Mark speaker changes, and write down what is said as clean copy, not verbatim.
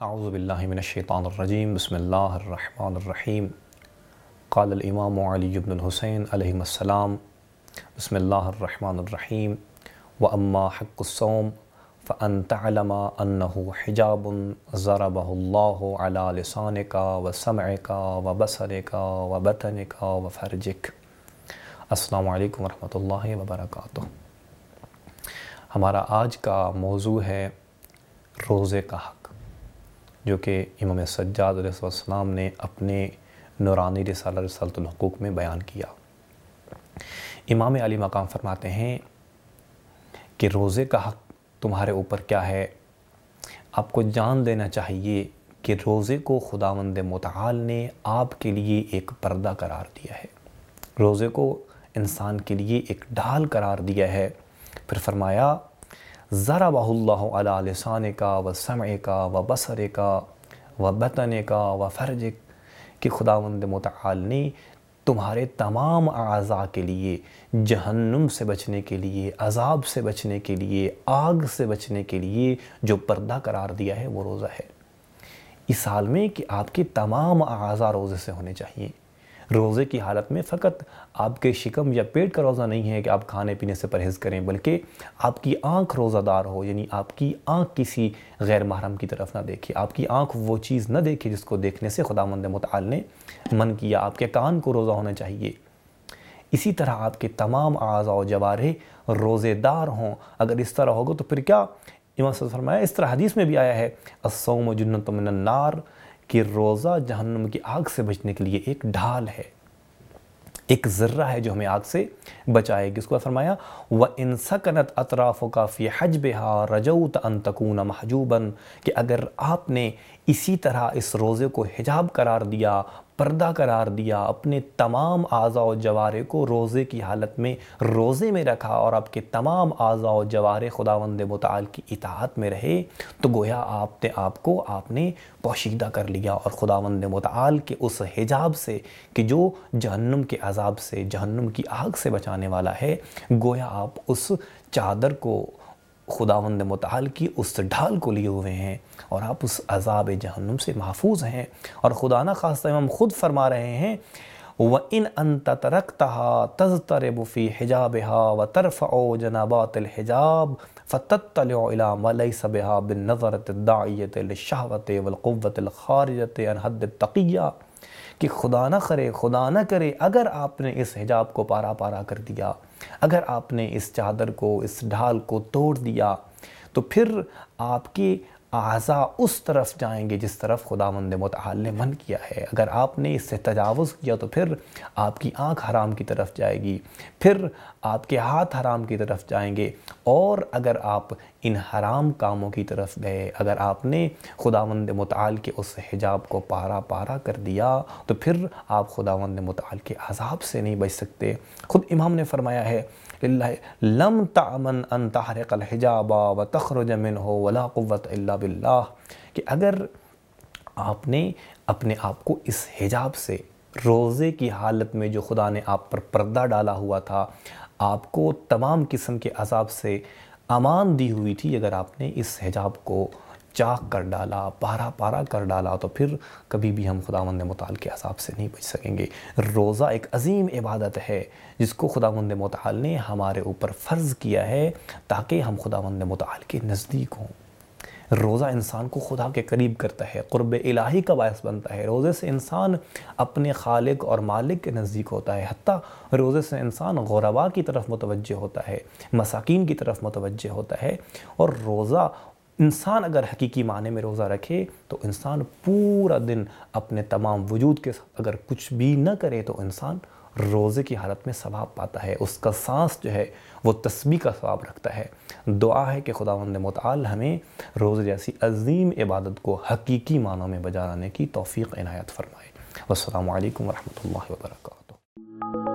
Speaker 1: اعوذ باللہ من الشیطان الرجیم بسم اللہ الرحمن الرحیم قال الامام علی بن الحسین علیہ السلام بسم اللہ الرحمن الرحیم واما حق الصوم فان تعلم انه حجاب ضربه الله على لسانك وسمعك وبصرك وبطنك وفرجك۔ السلام علیکم ورحمۃ اللہ وبرکاتہ۔ ہمارا آج کا موضوع ہے روزے کا حق، جو کہ امام سجاد علیہ السلام نے اپنے نورانی رسالہ رسالۃ الحقوق میں بیان کیا۔ امام علی مقام فرماتے ہیں کہ روزے کا حق تمہارے اوپر کیا ہے۔ آپ کو جان لینا چاہیے کہ روزے کو خداوند متعال نے آپ کے لیے ایک پردہ قرار دیا ہے، روزے کو انسان کے لیے ایک ڈھال قرار دیا ہے۔ پھر فرمایا ضربہ اللہ علی لسانک وسمعک وبصرک وبطنک وفرجک، کہ خداوند متعال نے تمہارے تمام اعضاء کے لیے جہنم سے بچنے کے لیے، عذاب سے بچنے کے لیے، آگ سے بچنے کے لیے جو پردہ قرار دیا ہے وہ روزہ ہے۔ اس حال میں کہ آپ کے تمام اعضاء روزے سے ہونے چاہیے۔ روزے کی حالت میں فقط آپ کے شکم یا پیٹ کا روزہ نہیں ہے کہ آپ کھانے پینے سے پرہیز کریں، بلکہ آپ کی آنکھ روزہ دار ہو، یعنی آپ کی آنکھ کسی غیر محرم کی طرف نہ دیکھے، آپ کی آنکھ وہ چیز نہ دیکھے جس کو دیکھنے سے خداوند متعال نے من کیا۔ آپ کے کان کو روزہ ہونا چاہیے۔ اسی طرح آپ کے تمام اعضاء و جوارح روزے دار ہوں۔ اگر اس طرح ہوگا تو پھر کیا؟ امام صلی اللہ علیہ وسلم فرمایا، اس طرح حدیث میں بھی آیا ہے الصوم جنۃ من النار، کہ روزہ جہنم کی آگ سے بچنے کے لیے ایک ڈھال ہے، ایک ذرہ ہے جو ہمیں آگ سے بچائے گی۔ اس کو فرمایا وَإِن سَكَنَتْ أَطْرَافُكَ فِي حَجْبِهَا رَجَوْتَ أَن تَكُونَ مَحْجُوبًا، کہ اگر آپ نے اسی طرح اس روزے کو حجاب قرار دیا، پردہ قرار دیا، اپنے تمام اعضاء و جوارح کو روزے کی حالت میں روزے میں رکھا اور آپ کے تمام اعضاء و جوارح خداوند متعال کی اطاعت میں رہے، تو گویا آپ نے پوشیدہ کر لیا، اور خداوند متعال کے اس حجاب سے کہ جو جہنم کے عذاب سے، جہنم کی آگ سے بچانے والا ہے، گویا آپ اس چادر کو، خداوند متعال کی اس ڈھال کو لیے ہوئے ہیں، اور آپ اس عذاب جہنم سے محفوظ ہیں۔ اور خدا نہ خواستہ امام خود فرما رہے ہیں وَإِنْ أَنْتَ تَرَكْتَهَا تَضْطَرِبُ فِي حِجَابِهَا وَتَرْفَعُ جَنَابَاتِ الْحِجَابِ فَتَطَّلِعُ إِلَىٰ مَا لَيْسَ بِهَا بِالنَّظَرَةِ الدَّاعِيَةِ لِلشَّهْوَةِ وَالْقُوَّةِ الْخَارِجَةِ عَنْ حَدِّ التَّقِيَّةِ، کہ خدا نہ کرے اگر آپ نے اس حجاب کو پارا پارا کر دیا، اگر آپ نے اس چادر کو، اس ڈھال کو توڑ دیا، تو پھر آپ کے اعضاء اس طرف جائیں گے جس طرف خداوند متعال نے من کیا ہے۔ اگر آپ نے اس سے تجاوز کیا تو پھر آپ کی آنکھ حرام کی طرف جائے گی، پھر آپ کے ہاتھ حرام کی طرف جائیں گے، اور اگر آپ ان حرام کاموں کی طرف گئے، اگر آپ نے خداوند متعال کے اس حجاب کو پارا پارا کر دیا، تو پھر آپ خداوند متعال کے عذاب سے نہیں بچ سکتے۔ خود امام نے فرمایا ہے لم تعمن ان تحرق الحجاب وتخرج منه ولا قوت الا باللہ، کہ اگر آپ نے اپنے آپ کو اس حجاب سے، روزے کی حالت میں جو خدا نے آپ پر پردہ ڈالا ہوا تھا، آپ کو تمام قسم کے عذاب سے امان دی ہوئی تھی، اگر آپ نے اس حجاب کو چاک کر ڈالا، پارا پارا کر ڈالا، تو پھر کبھی بھی ہم خداوند متعال کے عذاب سے نہیں بچ سکیں گے۔ روزہ ایک عظیم عبادت ہے جس کو خداوند متعال نے ہمارے اوپر فرض کیا ہے تاکہ ہم خداوند متعال کے نزدیک ہوں۔ روزہ انسان کو خدا کے قریب کرتا ہے، قرب الہی کا باعث بنتا ہے۔ روزے سے انسان اپنے خالق اور مالک کے نزدیک ہوتا ہے، حتیٰ روزے سے انسان غرباء کی طرف متوجہ ہوتا ہے، مساکین کی طرف متوجہ ہوتا ہے۔ اور روزہ انسان اگر حقیقی معنی میں روزہ رکھے تو انسان پورا دن اپنے تمام وجود کے ساتھ اگر کچھ بھی نہ کرے تو انسان روزے کی حالت میں ثواب پاتا ہے، اس کا سانس جو ہے وہ تسبیح کا ثواب رکھتا ہے۔ دعا ہے کہ خداوند متعال ہمیں روزے جیسی عظیم عبادت کو حقیقی معنوں میں بجا لانے کی توفیق عنایت فرمائے۔ والسلام علیکم ورحمۃ اللہ وبرکاتہ۔